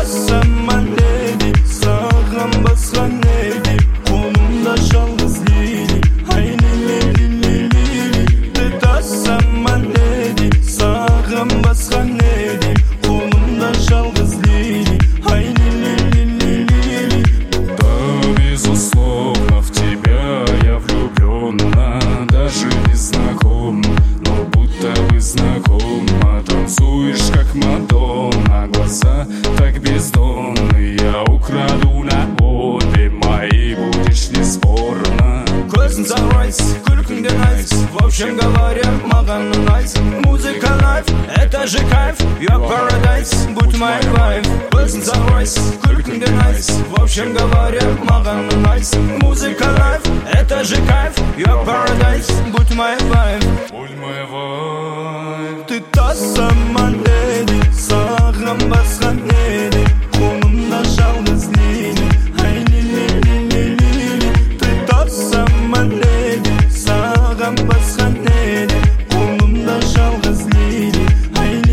Tutarsam lady, sağım baskan lady, kolumda жалғыз lady, hayni lady. Tutarsam lady, sağım baskan lady, kolumda жалғыз lady, hayni lady. Да, безусловно, в тебя я влюблена, даже не знаком, но будто бы знакома. Танцуешь как Мадонна, глаза так бездонные, я украду на обе мои, будешь неспорно. Көзің sunrise, күлкің де nice, в общем говоря, маған nice. Музыка лайф, это же кайф, you're paradise, будь моей wife. Көзің sunrise, күлкің де nice, в общем говоря, маған nice. Музыка лайф, это же кайф, you're paradise, будь моей wife. Будь моя wife. Ты та самая lady, сағым басқан lady, қолымда жалғыз lady, hayni lady. Ты та самая lady, сағым басқан lady, қолымда жалғыз lady, hayni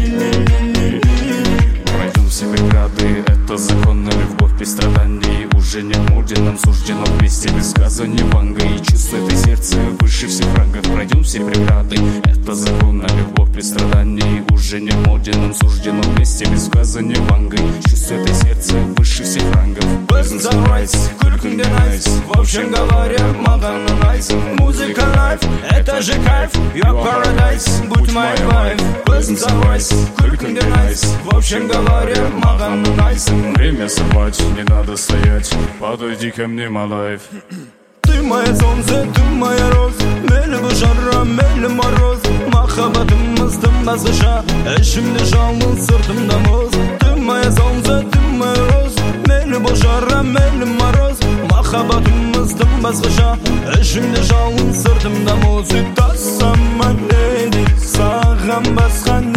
lady. Пройдем все преграды, это законная любовь без страданий. Уже не моде, нам суждено вместе без сказания ванга. И чувство этой сердца выше всех рангов. Пройдем все преграды, это законная любовь без страданий. Уже не моде, нам суждено вместе без сказания ванга. И чувство этой сердца выше всех рангов. Көзің sunrise, күлкің де nice, в общем говоря, маған nice. Музыка лайф, это же кайф, you're paradise, будь моей wife. Көзің sunrise, күлкің де nice, в общем говоря, маған nice. Время сорвать, не надо стоять, подойди ко мне, my life. Ты моя солнце, ты моя роза, мейлі бұл жара, мейлі мороз. Махаббатымыздың басқаша, ішімде жалын, сыртымда мұз. Ты моя солнце, ты моя роза, мейлі бұл жара, мейлі мороз. Махаббатымыздың басқаша, ішімде жалын, сыртымда мұз. Ты та самая lady, саған басқан